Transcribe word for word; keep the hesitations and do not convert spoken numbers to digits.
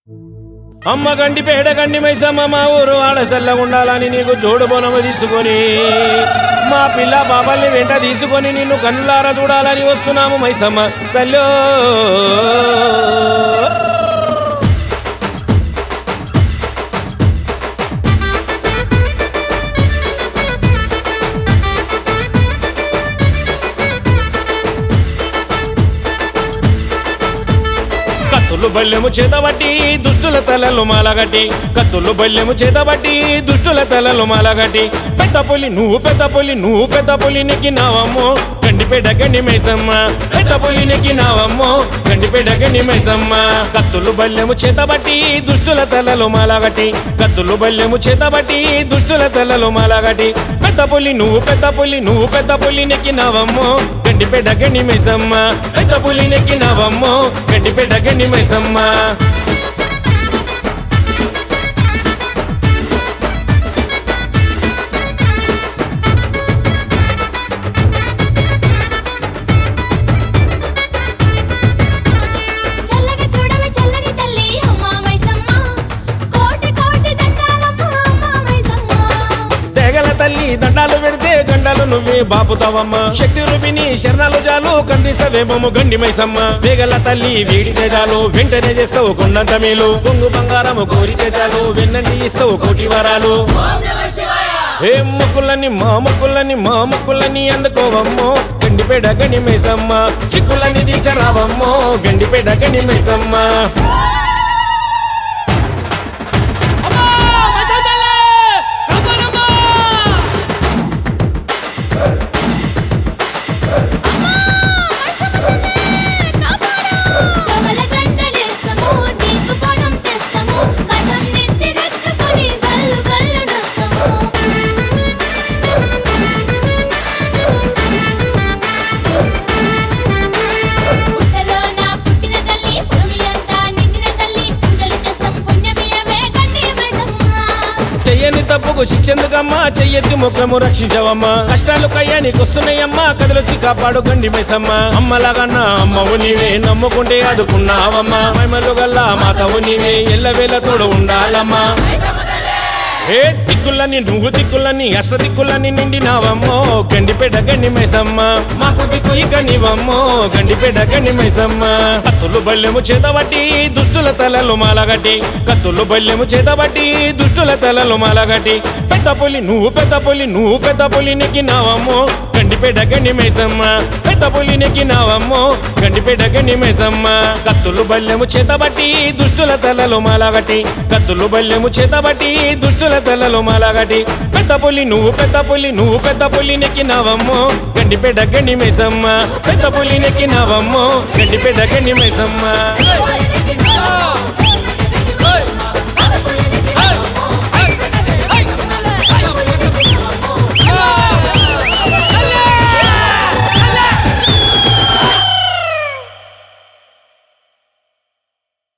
అమ్మ గండి పేడ గండి మైసమ్మ మా ఊరు ఆడసల్ల ఉండాలని నీకు జోడు బోనము తీసుకొని మా పిల్ల బాబాల్ని వెంట తీసుకొని నిన్ను కన్నులారా చూడాలని వస్తున్నాము మైసమ్మ తల్లో. కత్తులు బల్లెము చేతబట్టి దుష్టుల తలలు మాలగట్టి కత్తులు బల్లెము చేతబట్టి దుష్టుల తలలు మాలగట్టి పెద్ద పులి నువ్వు పెద్ద పులి నువ్వు పెద్ద పులి నెక్కినావమ్మో గండిపేట గండి మైసమ్మ పెద్ద పులి నెక్కినావమ్మో గండిపేట గండి మైసమ్మ. కత్తులు బల్లెము చేతబట్టి దుష్టుల తలలు మాలగట్టి కత్తులు బల్లెము చేతబట్టి దుష్టుల తలలు మాలగట్టి పెద్ద పులి నువ్వు పెద్ద పులి నువ్వు పెద్ద పులి నెక్కినావమ్మో గండిపేట గండి మైసమ్మ పెద్ద పులి నెక్కినావమ్మో గండిపేట గండి మైసమ్మ. తల్లి దండాలు పెడితే గండాలు నువ్వే బాపుతావమ్మ శక్తి రూపిణి శరణాలు జాలు కందిసవేమము గండి మైసమ్మ. వేగల తల్లి వేడితే చాలు వెంటనే చేస్తావు కొండంత మేలు కొంగు బంగారము కోరితే చాలు వెన్నంటి ఇస్తావు కోటి వరాలు. ఏ మొక్కులని మా మొక్కులని మా మొక్కులని అందుకోవమ్మో గండిపేట గండి మైసమ్మ చిక్కులని దించరావమ్మో గండిపేట గండి మైసమ్మ. చెయ్యని తప్పుకు శిక్షెందుకమ్మా చెయ్యెత్తి ముఖము రక్షించవమ్మా కష్టాలు కయ్యానికి వస్తున్నాయమ్మా కదలొచ్చి కాపాడు గండి మైసమ్మ. అమ్మలాగన్నా అమ్మవు నీవే నమ్ముకుంటే అదుకున్నావమ్మా మైమలు గల్లా మాతవు నీవే ఎల్లవేళ తోడు ఉండాలమ్మా. ఏ దిక్కులని నువ్వు దిక్కులని అష్ట దిక్కులని నిండినావమ్మో గండిపేట గండి మైసమ్మ మాకు దిక్కు ఇక నీవమ్మో గండిపేట గండి మైసమ్మ. కత్తులు బల్లెము చేతబట్టి దుష్టుల తలలు మాలగట్టి కత్తులు బల్లెము చేతబట్టి దుష్టుల తలలు మాలగట్టి పెద్ద పులి నువ్వు పెద్ద పులి నువ్వు పెద్ద పులి నెక్కినావమ్మో గండిపేట గండి మైసమ్మ పెద్ద పులి నెక్కినావమ్మో గండిపేట గండి మైసమ్మ. కత్తులు బల్లెము చేతబట్టి దుష్టుల తలలు మాలగట్టి కత్తులు బల్లెము చేతబట్టి దుష్టుల తలలు మాలగట్టి పెద్ద పులి నువ్వు పెద్ద పులి నువ్వు పెద్ద పులి నెక్కినావమ్మో గండిపేట గండి మైసమ్మ పెద్ద పులి నెక్కినావమ్మో గండిపేట గండి మైసమ్మ.